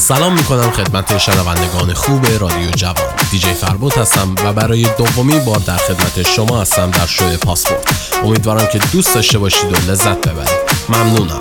سلام میکنم خدمت شنوندگان خوب رادیو جوان. دیجی فربود هستم و برای دومین بار در خدمت شما هستم در شو پاسپورت. امیدوارم که دوست داشته باشید و لذت ببرید. ممنونم.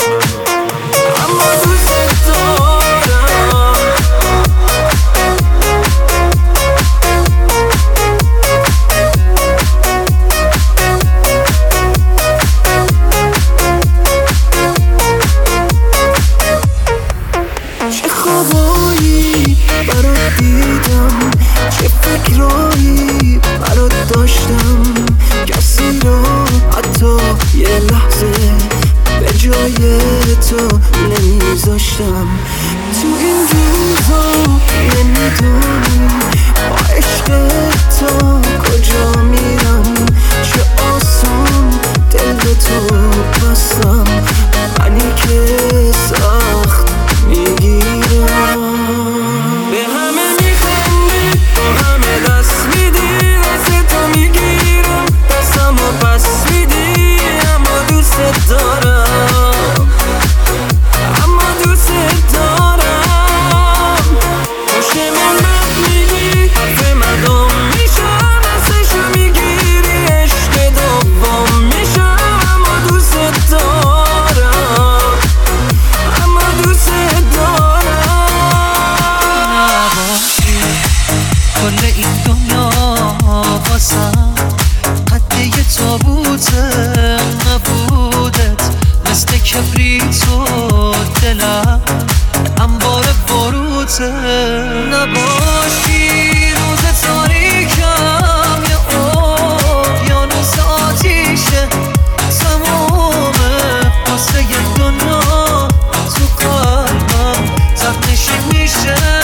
چه فکرایی برات داشتم، کسی رو حتی یه لحظه به جای تو نمیذاشتم. تو این روزا نمیدونی با عشق تو کجا میرم، چه آسان دل به تو بستم، منی که سخت میگیرم. به همه میخندی، با همه دست میدی، دست تو میگیرم، دستمو پس میدی، اما دوست دارم، اما دوست دارم. پشت من میگی، حرف مدام میشم، دستشو میگیری، عشق دوم میشم، اما دوست دارم، اما دوست دارم. کل این دنیا واسم قد یه تابوته، نبودت مثل کبریت و دلم انبار باروته. نباشی روز تاریکم یه اقیانوس آتیشه، تمومه واسه یه دنیا تو قلبم زدنشین میشه.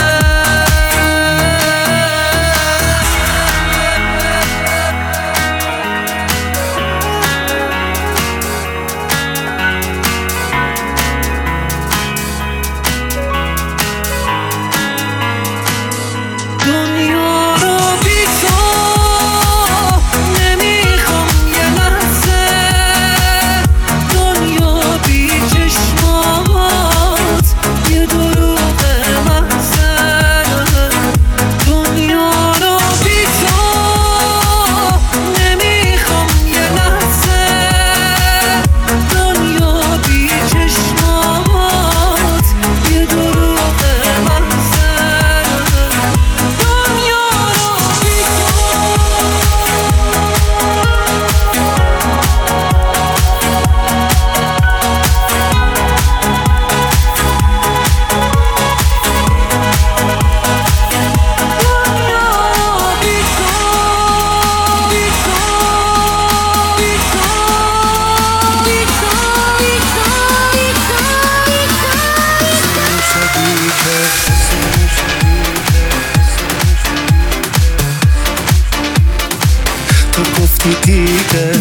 تو گفتی دیگه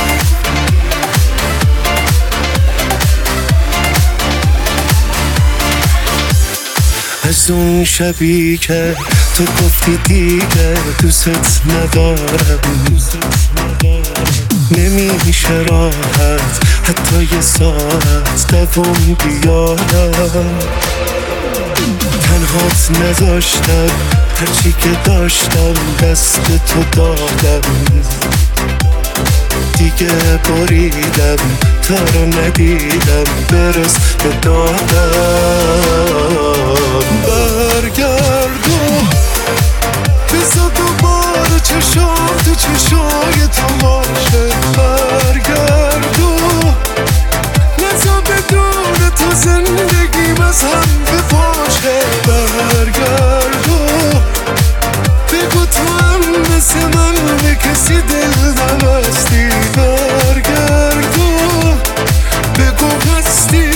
از اون شبی که تو گفتی دیگه دوست ندارم، نمیشه راحت حتی یه ساعت دوام بیارم. تنهات نذاشتم، هرچی که داشتم دست تو دادم، دیگه بریدم تا رو ندیدم برس به دادم. برگردو بزا دوباره چشام تو چشای تو باشه، برگردو نزا بدون تو زندگیم از هم بپاشه. برگردو بگو تو هم مثل من به کسی دل نبستی، برگردو بگو هستی.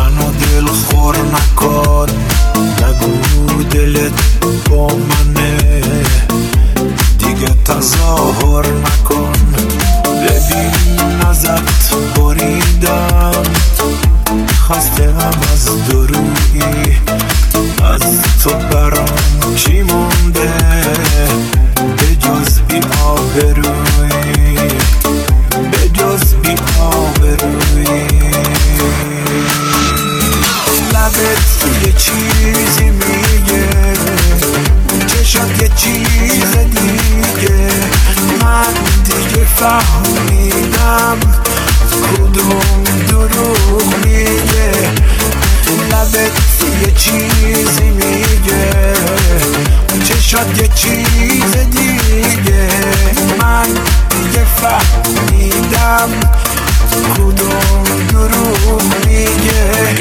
منو دل خور نکن، نگو دلت با منه، دیگه تظاهر نکن. ببین ازت بریدم، خستم از درویی، از تو برام چی مونده به جز بی آبرویی، به جز بی آبرویی. لبت یه چیزی میگه، چشات یه چیز دیگه، من دیگه فهمیدم کدوم دروغ میگه. لبت یه چیزی میگه، چشات یه چیز دیگه، من دیگه فهمیدم کدوم دروغ میگه.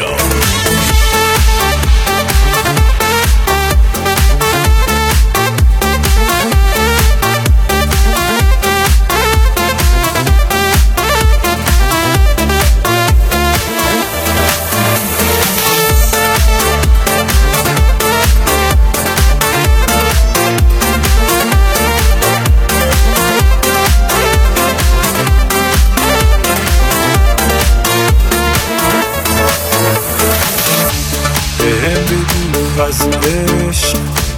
از عشق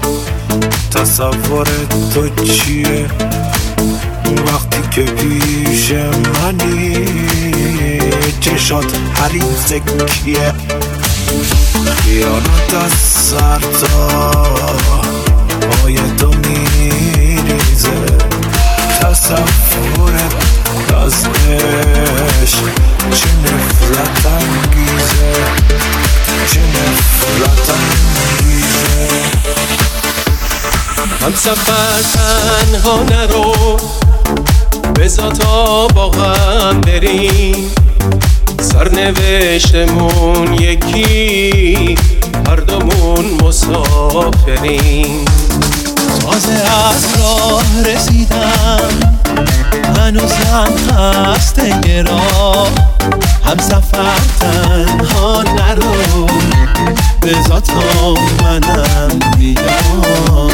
تصور تو چیه وقتی که پیش منی؟ چشات حریص کیه؟ خیانت از سر تا پای تو میریزه، تصورت از عشق چه نفرت انگیزه، چه نفرت انگیزه. هم سفر تنها نرو، بذار تا با هم بریم، سرنوشتمون یکی، هر دومون مسافریم. تازه از راه رسیدم، هنوزم خسته راه، هم سفر تنها نرو، بذار تا منم بیام.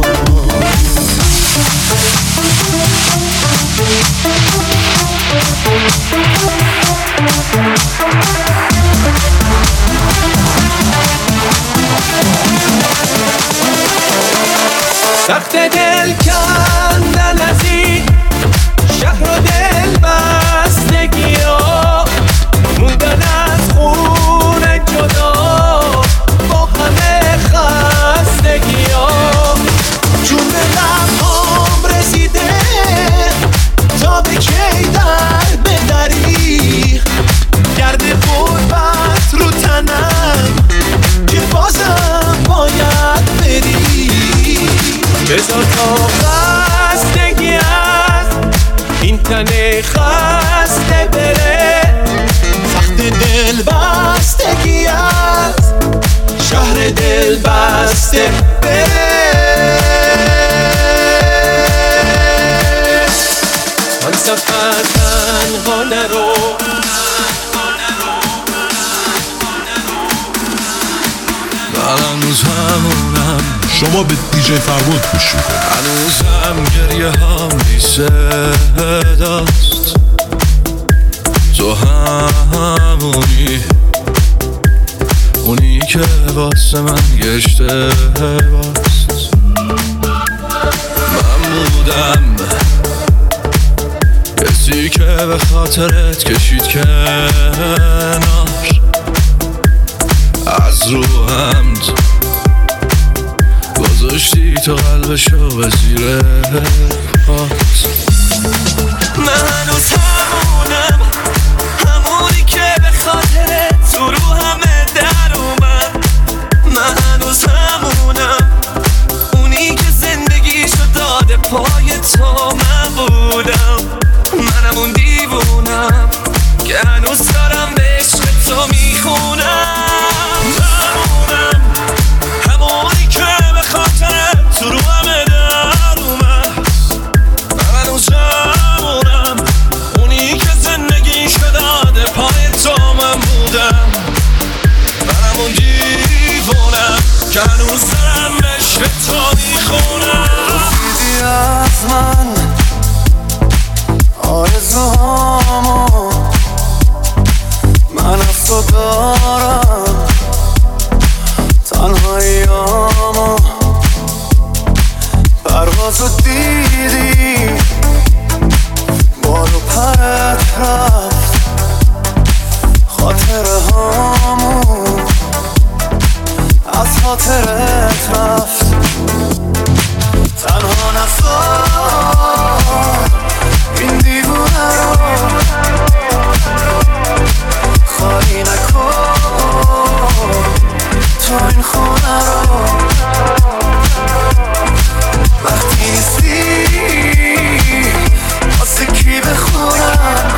سخت دل کندن از این شهر و دل بستگی ها، موندن از خونه جدا با همه خستگی ها. جون لبهام رسیده تا به کی در بدری، گرد غربت رو تنم که بازم باید بری. بذار تا خستگی از این تن خسته بره، سخت دل بستگی از شهر دل بسته بره. من سفر تنها نرو، من هنوز همونم. شما به دیجی فربود گوش میکنید. هنوزم گریه هم بی صداست، تو همونی، اونی که واسه من گشته باست. من بودم کسی که به خاطرت کشید کنار، از رو حمد گذاشتی تو قلبشو به زیر پات. من هنوز همونم، همونی که به خاطرت تو رو همه در اومد. من هنوز همونم، اونی که زندگیشو داده پای تو. من بودم، منم اون دیوونم که هنوز دارم به عشق تو میخونم. همونم، همونی که به خاطرت تو رو همه در اومد. من هنوز همونم، اونی که هنوز دارم عشق تو میخونم. دیدی از من آرزوهامو، من از تو دارم تنهاییامو. پروازو دیدی بارو پرت رفت، خاطره هامو از خاطرت رفت. تنها نذار این دیوونه رو، خالی نکن تو این خونه رو. وقتی نیستی واسه کی بخونم،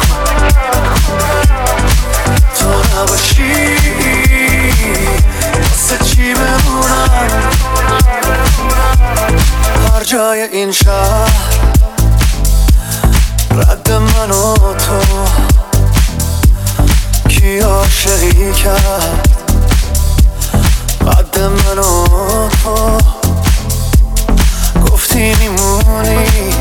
تو نباشی واسه چی بمونم. هر جای این شهر رد من و تو، کی عاشقی کرد قد من و تو. گفتی میمونی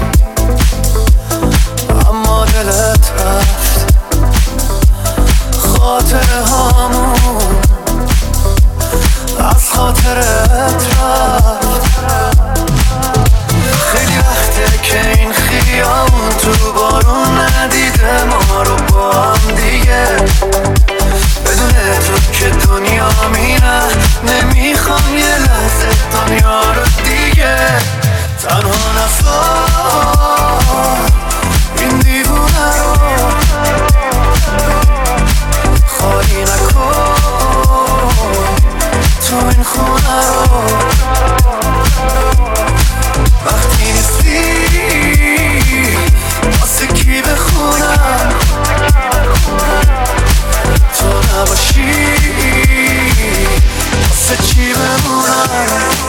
اما دلت رفت، خاطره هامون از خاطرت رفت. خیلی وقته که این خیابون تو بارون ندیده ما رو با هم دیگه. بدون تو که دنیا میره، نمیخوام یه لحظه دنیا رو دیگه. تنها نذار این دیوونه رو، خالی نکن تو این خونه رو. وقتی نیستی واسه کی بخونم، تو نباشی واسه چی بمونم.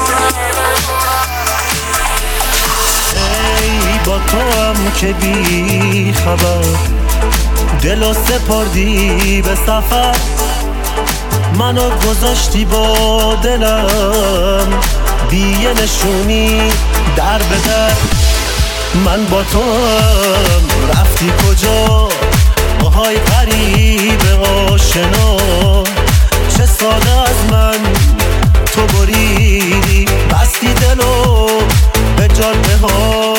ای با تو هم که بی خبر دلو سپردی به سفر، منو گذاشتی با دلم بی یه نشونی در به در. من با تو هم رفتی کجا، آهای غریب آشنا. چه ساده از من تو بریدی، بستی دلو به جاده ها.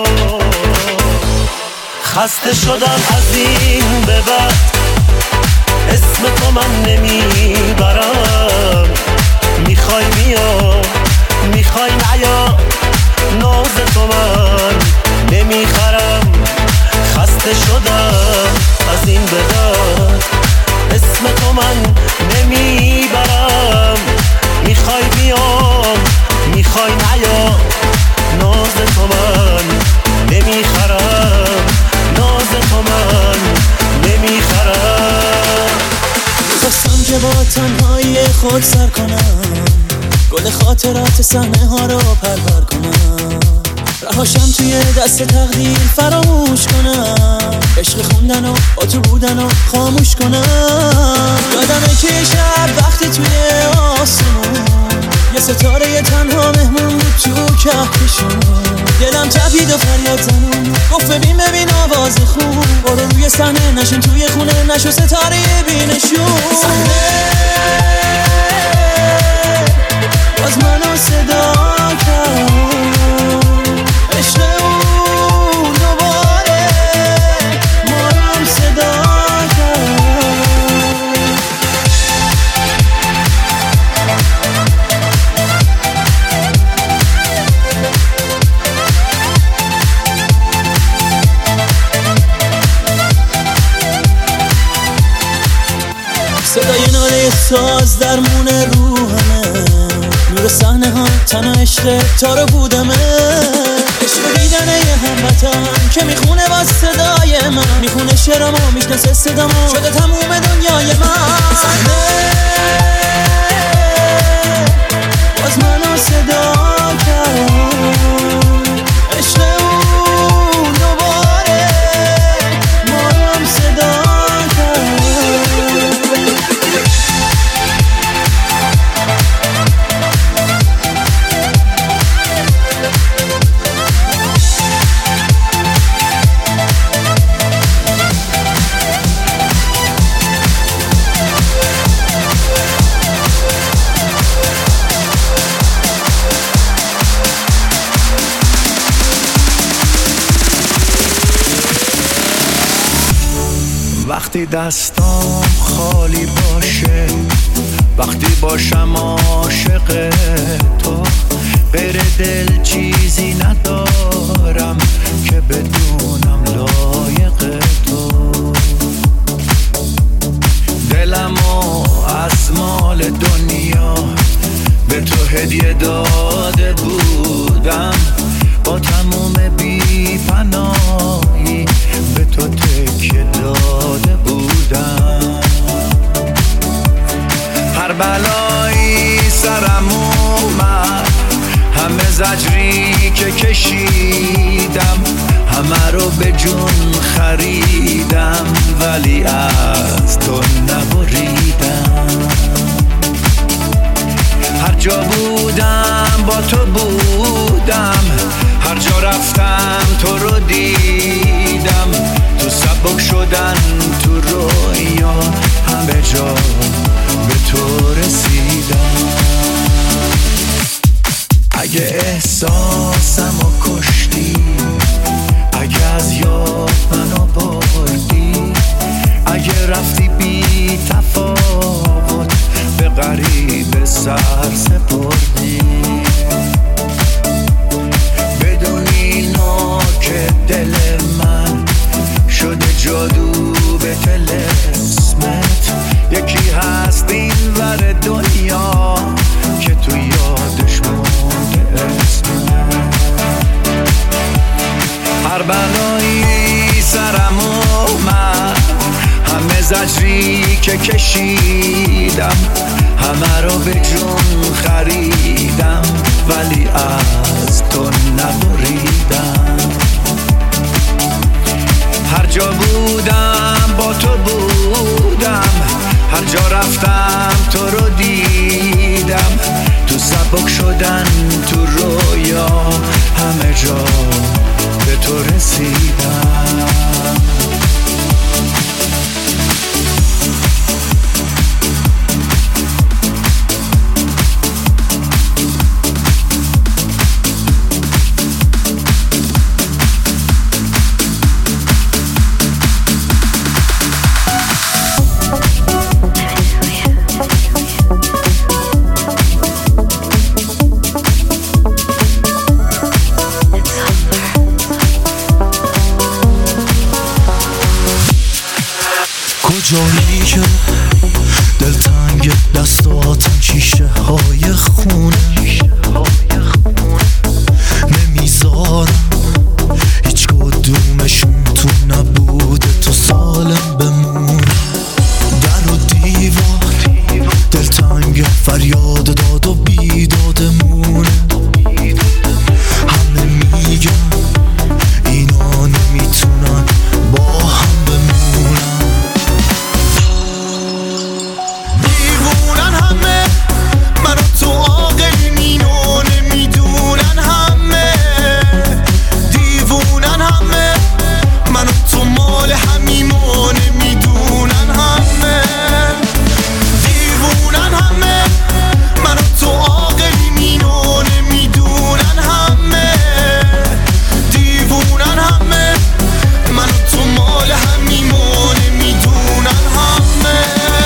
خسته شدم از این به بعد، اسم تو من نمیبرم. میخوای بیا میخوای نیا، ناز تو من نمیخرم. خسته شدم از این به بعد، اسم تو من نمیبرم. میخوای بیام میخوای نیا، ناز تو من نمیخرم. ناز تو من نمیخرم. خواستم که با تنهایی خود سر کنم، گل خاطرات صحنه ها رو پرپر کنم. رهاشم توی دست تقدیر فراموش کنم، عشق خوندن و با تو بودن و خاموش کنم. یادمه که شب وقتی توی آسمون یه ستاره تنها مهمون بود تو کهکشون. دلم تپید و فریاد زنون، گفت ببین آواز خون. برو روی صحنه نشین توی خونه، نشو ستاره بینشون. باز منو صدا کرد، عشق اون دوباره ما هم صدا کرد. صدای ناله ساز درمون روحمه، نور صحنه ها تنها عشق تا رو بودمه. عشق دیدن یه هموطن که میخونه با صدای من، میخونه شعرمو میشناسه صدامو، شده تموم دنیای من. باز منو صدا کرد، عشق اون دوباره ما هم صدا کرد. وقتی دستام خالی باشه، وقتی باشم عاشق تو، غیر دل چیزی ندارم که بدونم لایق تو. دلمو از مال دنیا به تو هدیه داده بودم، با تموم بی پناهی به تو تکیه داده بودم. هر بلایی سرم اومد، همه زجری که کشیدم، همه رو به جون خریدم، ولی از تو نبریدم. هر جا بودم با تو بودم، هر جا رفتم تو رو دیدم، تو سبک شدن تو رویا، همه جا به تو رسیدم. اگه احساسمو کشتی، اگه از یاد منو بردی، اگه رفتی بی تفاوت به غریب سر سپردی، بدون اینو که دل من شده جادو به طلسمت، یکی هست این ور دنیا که تو یادش مونده اسمت. هر بلایی سرم اومد، همه زجری که کشیدم، همه رو به جون خریدم، ولی از تو نبریدم. هر جا بودم با تو بودم، هر جا رفتم تو رو دیدم، تو سبک شدن تو رویا، همه جا به تو رسیدم. جایی که دلتنگ دستاتم شیشه های خونه، نمیذارم هیچ کدومشون تو نبوده تو سالم بمونه. در و دیوار دلتنگ فریاد داد و بیدادمونه، همه میگن اینا نمیتونن با هم بمونن. تو عاقل مینو نمیدونن، همه دیوونن، همه منو تو مال همیمو نمیدونن، همه دیوونن، همه منو تو عاقل مینو نمیدونن، همه دیوونن، همه منو تو مال همیمو نمیدونن، همه.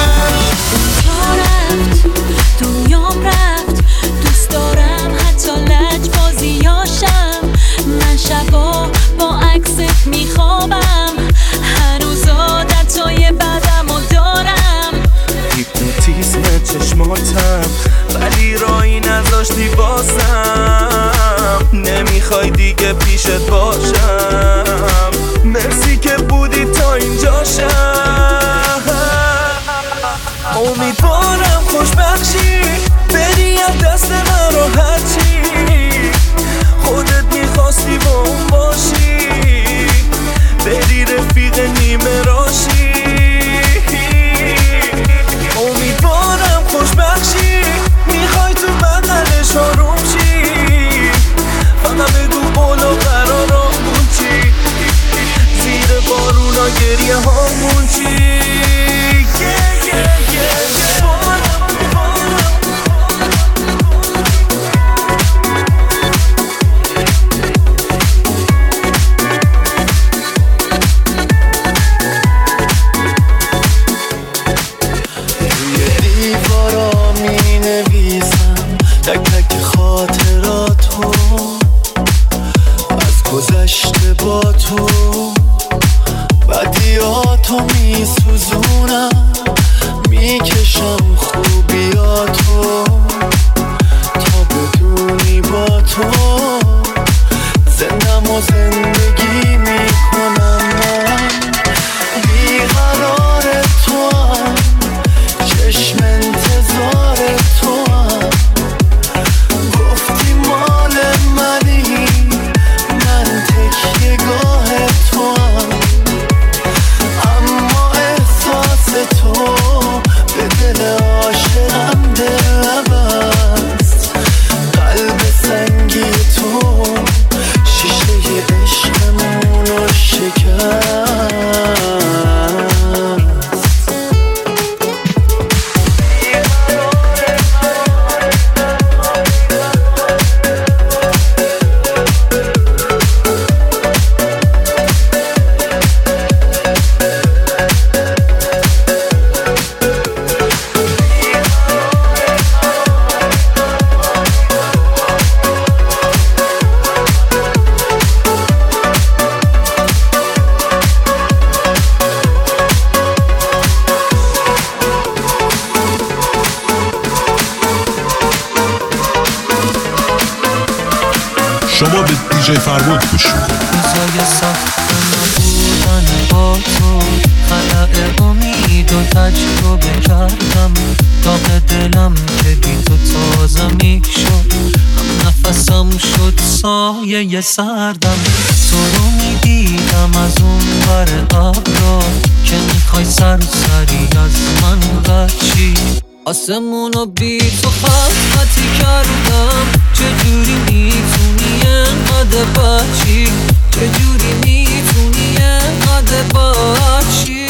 دنیام رفت، دوست دارم حتی لجبازیاشم، من شبا با عکست میخوابم، هنوز عادتای بدمو دارم. هیپنوتیزم چشماتم ولی رایی نذاشتی بازم، نمیخوای دیگه پیشت باشم، مرسی که بودی تا اینجاشم. امیدوارم خوشبخشی بری از دست من راحت چی، خودت میخواستی با اون باشی، بری رفیق نیمه راشی. امیدوارم خوشبخشی میخوای تو بغلش آروم شی، فقط بگو بالا قرارمون چی، زیر بارونا گریه هامون چی. شما به دیجی فربود گوش میکنید. روزای سخت نبودن با تو خلق امید و تجربه کردم، داغ دلم که بی تو تازه میشد، هم نفسم شد سایه سردم. تو رو میدیدم از اون ور ابرا که میخوای سری از من بچی، آسمونو بی تو خطی کردم. چجوری میتونی انقدر بچی، چجوری میتونی انقدر بچی.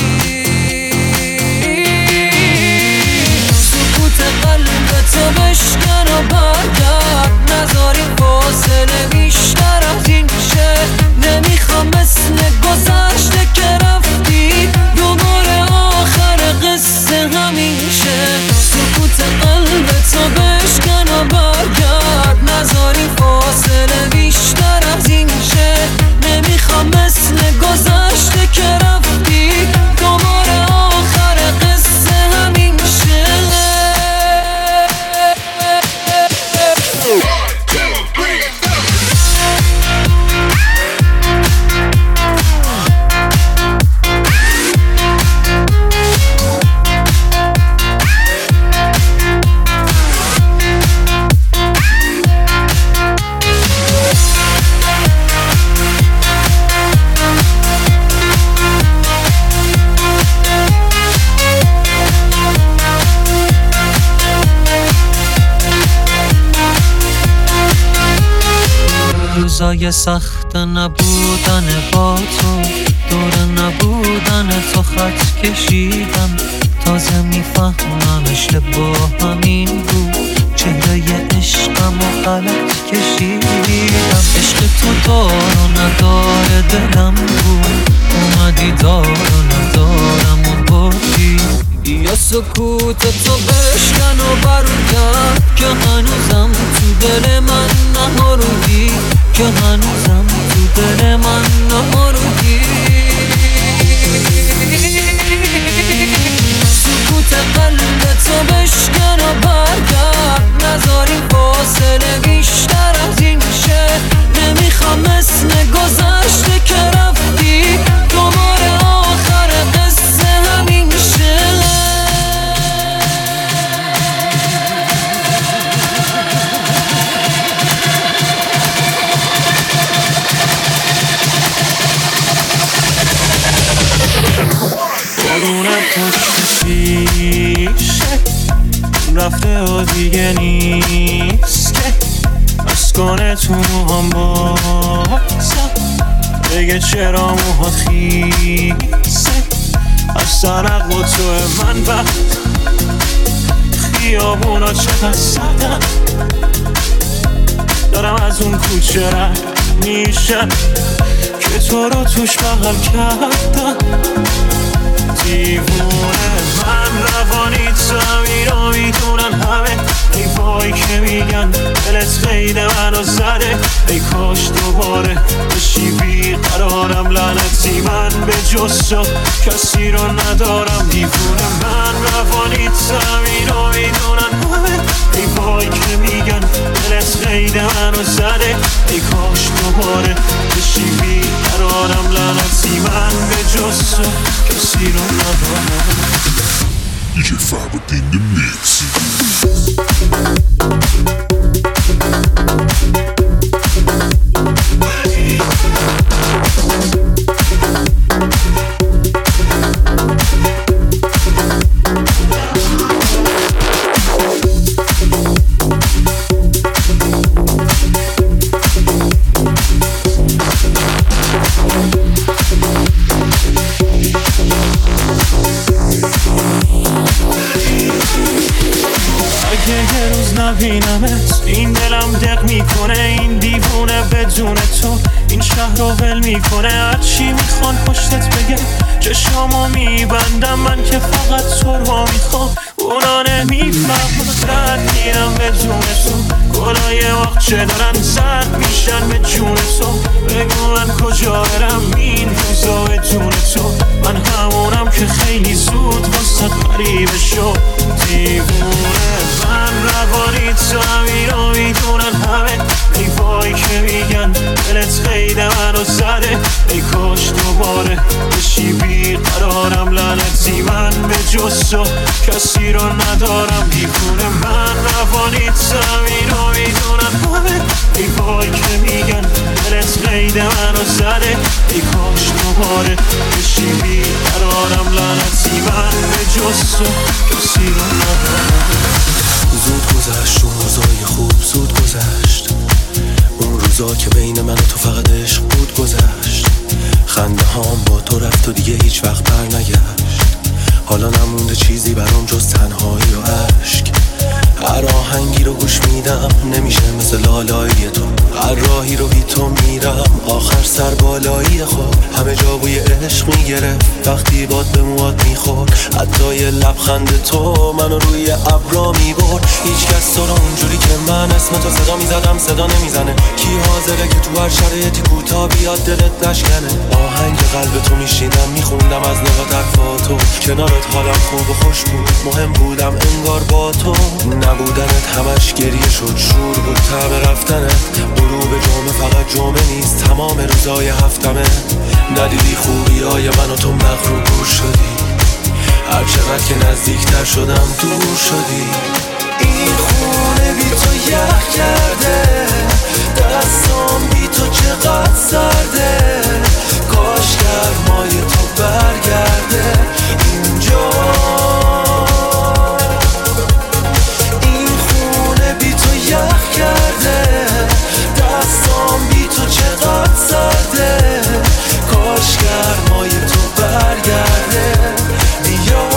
سکوت قلبت بشکن و برگرد، نذاری فاصله بیشتر از این شه. نمیخوام مثل گذشته که رفتی دوباره آخر قصه همیشه. سکوت قلبتو بشکن و برگرد، نذاری فاصله بیشتر از این شه. نمیخوام مثل گذشته که رفتی دوباره آخر قصه همیشه. روزای سخت نبودن با تو، دور نبودن تو خط کشیدم. تازه میفهمم عشق با همین بود، چهره عشقم و غلط کشیدم. عشق تو دار و نداره دلم بود، اومدی دار و ندارم و بردی. یا سکوت تو بشکن و برگرد که هنوزم تو دل من نهارودی، که هنوزم تو دل من نهارودی. سکوت قلبتو بشکن و برگرد، نذاری فاصله بیشتر از این شه. نمیخوام مثل گذشته که رفتی دوباره آخر قصه همین شه. بارونم پشت پیشه رفته و دیگه نیست که از کنه تو موهام بازم بگه چرا موهات خیسه. از ترق و تو من وقت خیابونا چقدر سردم، دارم از اون کوچه رد میشم که تو رو توش بغل کردم. دیوونه من روانی زمین رو میدونن همه، ای وای که میگن دلت قید منو زده. ای کاش دوباره بشی بیقرارم، لعنتی من به جز تو کسی رو ندارم. دیوونه من روانی زمین رو میدونن همه، ای وای که میگن دلت قید منو زده. ای کاش دوباره بشی بیقرارم، لعنتی من به جز تو کسی رو ندارم. دیجی فربود in the mix. نبینمت این دلم دق میکنه، این دیوونه بدون تو این شهر رو ول میکنه. هرچی میخوان پشتت بگه چشامو میبندم، من که فقط تو رو میخوام، اونا نمیفهمن. رد میرم بدون تو، گلای وقت دارن زرد میشن به جون تو. بگو من کجا برم این روزا بدون تو، من همونم که خیلی زود واسه غریبه شد. دیوونه من روانی تو همین رو میدونن همه، ای وای که میگن جز تو کسی رو ندارم دیوونه من روانیت زمین رو میدونم همه ای وای که میگن دلت قید منو زده ای کاش دوباره بشی بیقرارم لعنتی من به جز تو کسی رو ندارم. زود گذشت اون روزای خوب زود گذشت اون روزا که بین من و تو فقط عشق بود گذشت خنده هام با تو رفت و دیگه هیچ وقت بر نگشت حالا نمونده چیزی برام جز تنهایی و عشق هر آهنگی رو گوش میدم نمیشه مثل لالایی تو هر راهی رو بی تو میرم آخر سر بالایی خود همه جا بوی عشق میگرفت وقتی باد به موات میخورد حتی یه لبخند تو منو روی ابرا میبرد هیچ کس تو رو اونجوری که من اسم تو صدا میزدم صدا نمیزنه کی حاضره که تو هر شرایطی کوتا بیاد دلت نشکنه آهنگ قلب تو میشیدم میخوندم از نگاه حرفاتو کنارت حالم خوب و خوش بود مهم بودم انگار با تو نبودنت همش گریه شد شور بود طعم رفتنت غروب جمعه فقط جمعه نیست تمام روزای هفتمه ندیدی خوبی های من و تو مغرور شدی هر چقدر که نزدیکتر شدم دور شدی این خونه بی تو یخ کرده دستام بی تو چقدر سرده کاش گرمای تو برگرده اینجا یخ کرده دستام بی تو چقدر سرده کاش گرمای تو برگرده بیا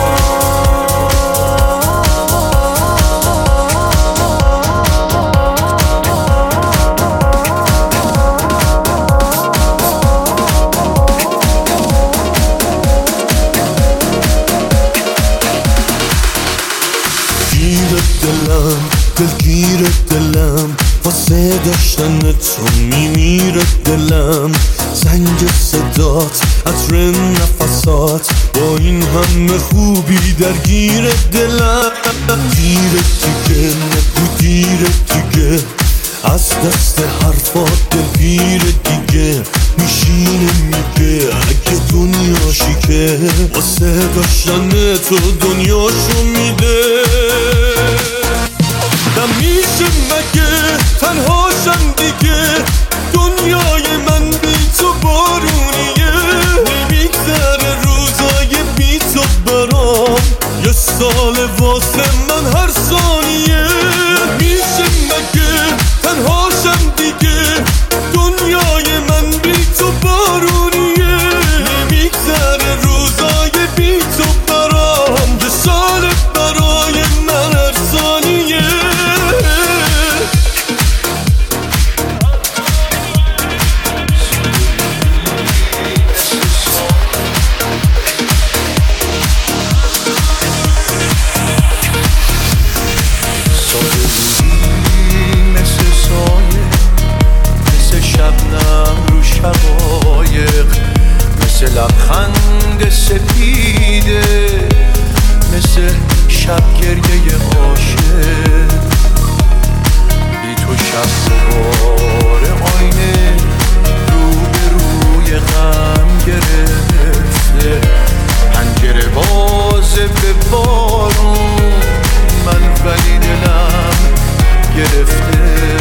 دلگیر دلم واسه داشتن تو میمیره دلم زنگ صدات عطر نفسات با این همه خوبی درگیر دلم گیر دیگه نگو دیر دیگه از دست حرفات دلگیر دیگه میشینه میگه اگه دنیاشی که واسه داشتن تو دنیاشو میده نمیشه مگه تنهاشم دیگه دنیای من بی تو بارونیه نمیگذره روزای بی تو برام یه سال واسه من هر ثانیه نمیشه مگه تنهاشم دیگه دنیای من بی تو بارونیه نمیگذره روزای بی تو برام یه سال برای من هر ثانیه لبخند سپیده مثل شب گریه عاشق بی تو شب دوباره آینه رو به روی غم گرفته پنجره بازه به بارون من ولی دلم گرفته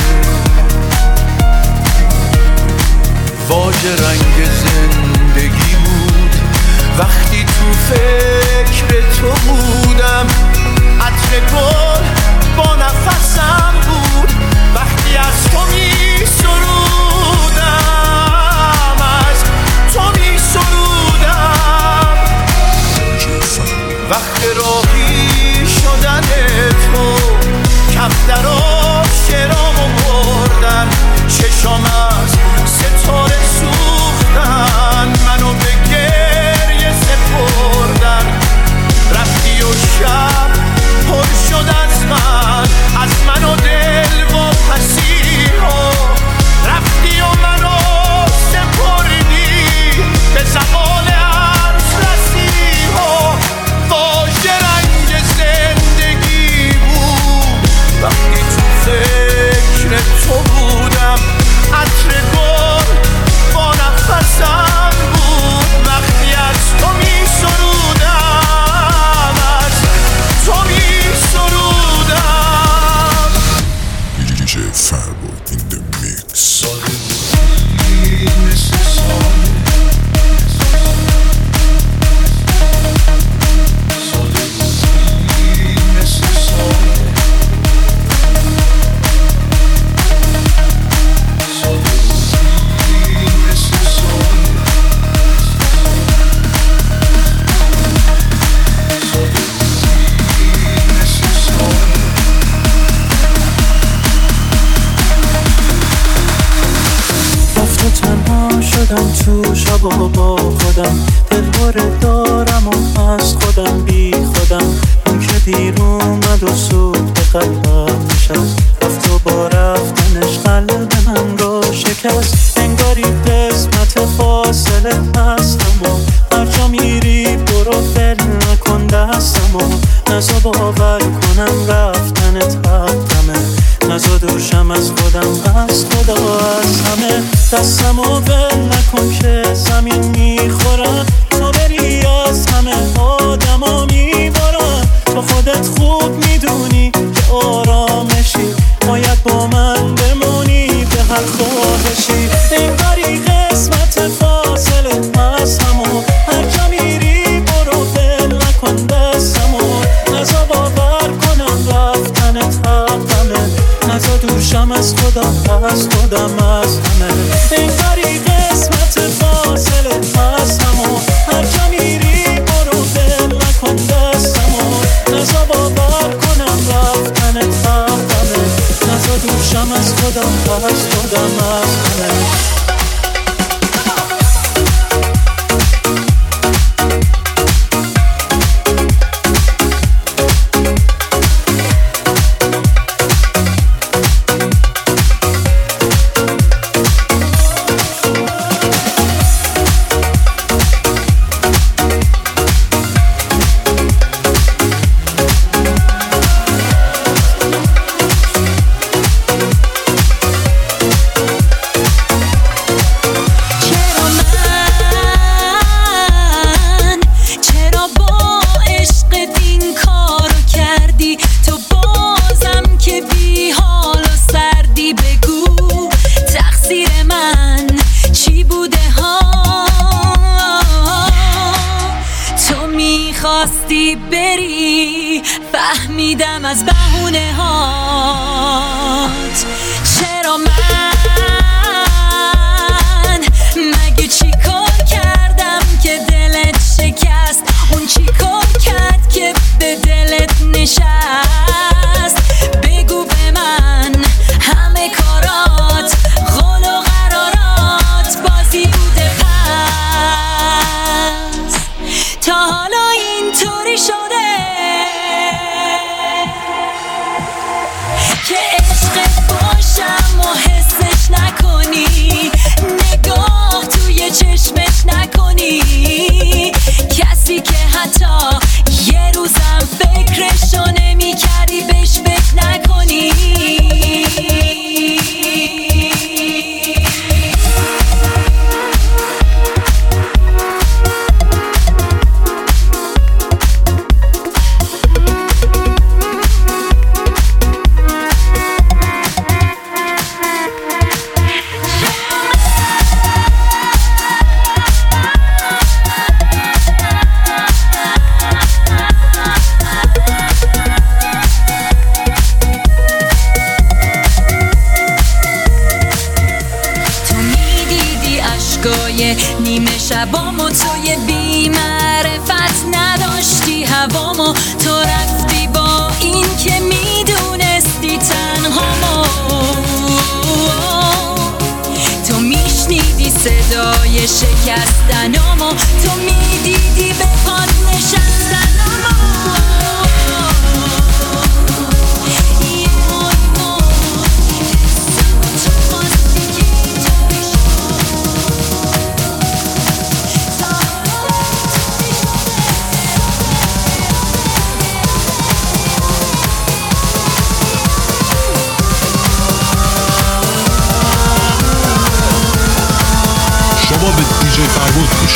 واژه رنگ زندگی بود وقتی تو فکر تو بودم عطر گل با نفسم بود وقتی از تو می سرودم از تو می سرودم وقت راهی شدن تو کفتر و شرامو بردن چشام از ستاره سوختن منو به گریه سپردن Fireboy in the mix. تو شب و با خودم دلباره دارم و از خودم بی خودم اون که دیر اومد و سود به قلبم نشست رفت و با رفتنش قلب من رو شکست انگاری قسمت فاصله هستم و هر جا میری برو ول نکن دستم و نزا باور کنم رفتنت حقمه نزا دورشم از خودم از خدا از همه دستم و ول نکن که زمین میخورم تو بری از همه آدم ها میبارم تو خودت خوب میدونی که آرامشی باید با من بمونی به هر خواهشی انگاری قسمت فاصله از همون هر جا میری برو ول نکن دستم و نزا باور کنم رفتنت حقمه نزا دورشم از خودم از همه انگاری قسمت فاصله از همون هر جا میری برو ول نکن دستم و نزا باور کنم رفتنت حقمه نزا دورشم از خودم از همه خواستی بری فهمیدم از بهونه هات چرا من مگه چی کار کردم که دلت شکست اون چی کار کرد که به دلت نشست بگو به من همه کارات قول و قرارات بازی بوده پس تا حالا اینطوری شده که عشقت باشم و حسش نکنی نگاه توی چشمش نکنی کسی که حتی یه روزم فکرشو نمی کردی بهش فکر نکنی نیمه شبامو توی بی معرفت نداشتی هوامو تو رفتی با این که میدونستی تنهامو تو میشنیدی صدای شکستنامو تو میدیدی به پاد نشستنامو شما به دیجی فربود گوش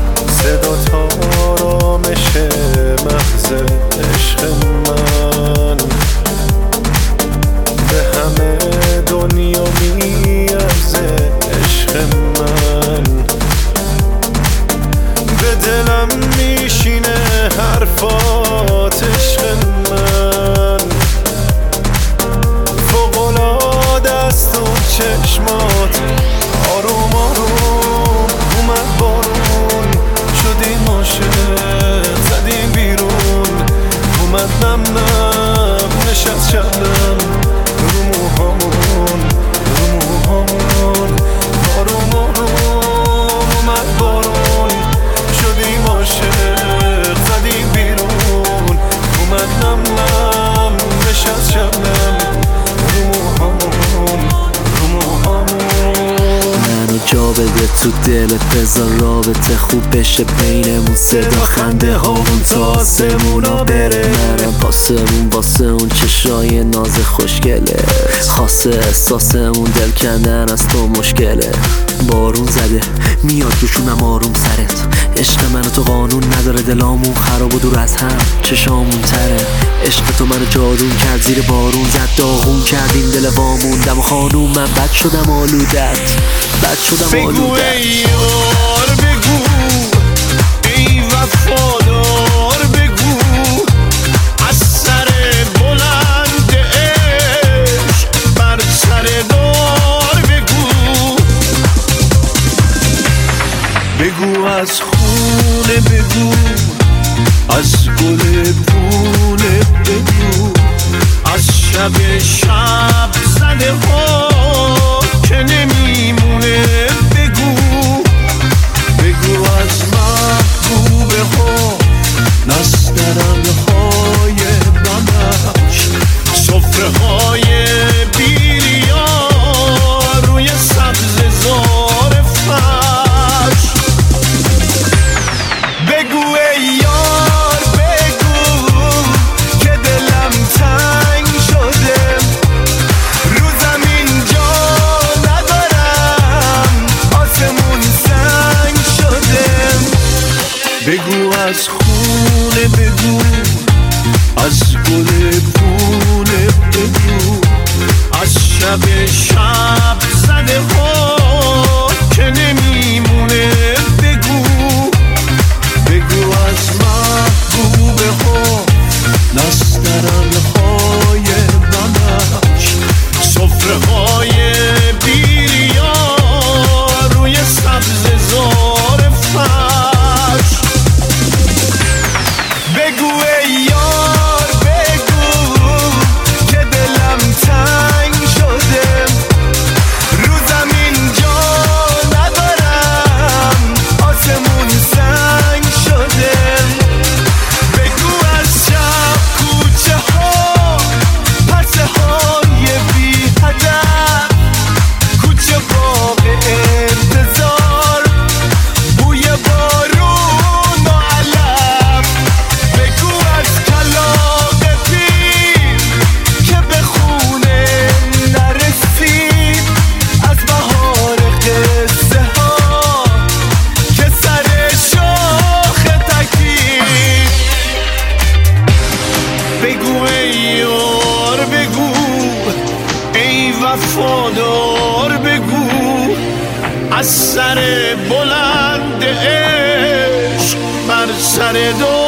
صدا تا آرامش مغز عشق من نم نم نشست شبنم رو موهامون بارون اومد بارون شدیم عاشق زدیم بیرون اومد نم نم نشست شبنم رو موهامون منو جا بده تو دلت بذار رابطه خوب بشه بینمون صدا خنده هامون تا آسمونا بره منم واسه اون چشای ناز خوشگله خاصه احساسمون دل کندن از تو مشکله بارون زده میاد روشونم آروم سرت عشق منو تو قانون نداره دلامون خراب و دور از هم چشامون تره عشق تو منو جادون کرد زیر بارون زد داغون کردیم دل وامون دم و خانوم من بد شدم آلودت بگو ای یار بگو ای وفادار بگو از سر بلند عشق بر سر دار بگو بگو از خونه بگو از گل پونه بگو از شب زده ها که نمیمونه بگو از محبوبه ها نسترن های بمش صفره های بیریا روی سبز زار فرش بگو ای یار بگو که دلم تنگ شده رو زمین جا ندارم آسمون سنگ شده بگو از خونه بگو از گل پونه بگو از شب زده ها که نمیمونه بگو از محبوبه ها نسترن های بمش صفره های بیریا روی سبز زار فرش بگو ای یار بگو که دلم تنگ شده رو زمین جا ندارم آسمون سنگ شده بگو از شب کوچه ها پرسه های بی هدف کوچه باغ انتظار بوی بارون و علف بگو از کلاغ پیر که به خونه نرسید از بهار قصه ها که سر شاخ تکید بگو ای یار بگو ای وفادار بگو از سر بلند عشق بر سر دار